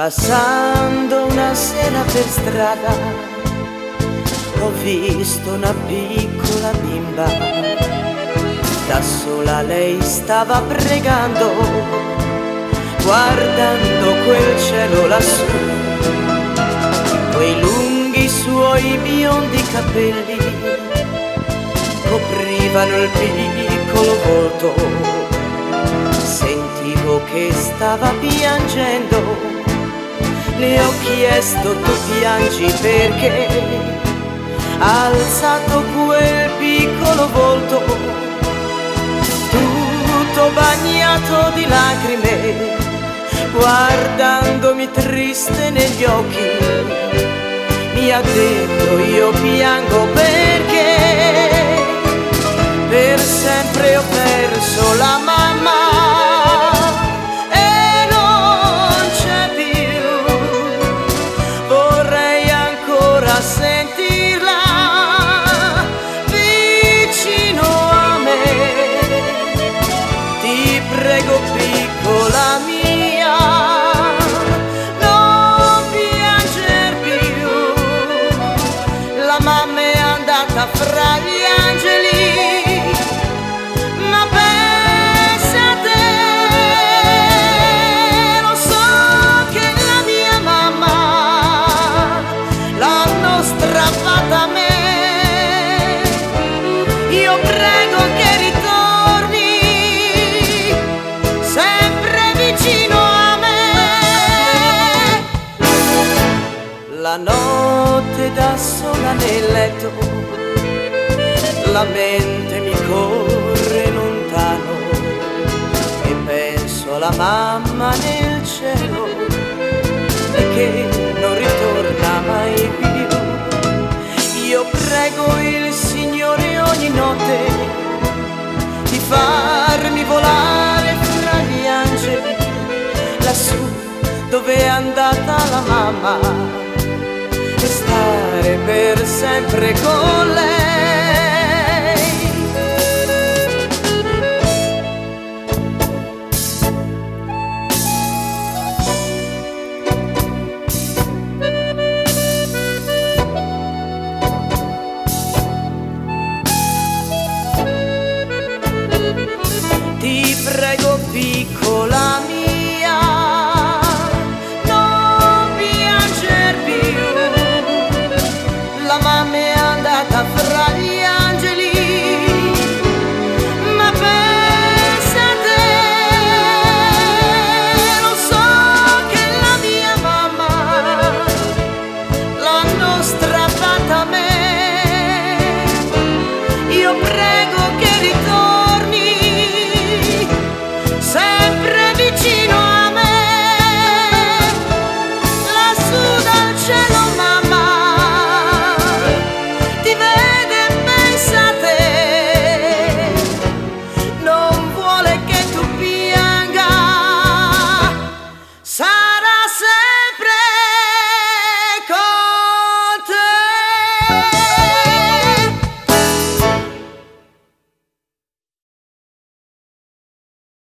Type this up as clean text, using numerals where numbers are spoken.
Passando una sera per strada ho visto una piccola bimba, da sola lei stava pregando, guardando quel cielo lassù. Quei lunghi suoi biondi capelli coprivano il piccolo volto, sentivo che stava piangendo. Le ho chiesto: tu piangi perché? Ha alzato quel piccolo volto, tutto bagnato di lacrime, guardandomi triste negli occhi. Mi ha detto: io piango perché per sempre ho perso la mamma. Sentirla vicino a me, ti prego piccola mia, non pianger più, la mamma è andata fra gli angeli, ma pensa a te, lo so che la mia mamma l'hanno strappata a me. Io prego che ritorni sempre vicino a me. La notte da sola nel letto, la mente mi corre lontano e penso alla mamma nel cielo e che non ritorna mai più. Io prego il Signore ogni notte di farmi volare fra gli angeli, lassù dove è andata la mamma, e stare per sempre con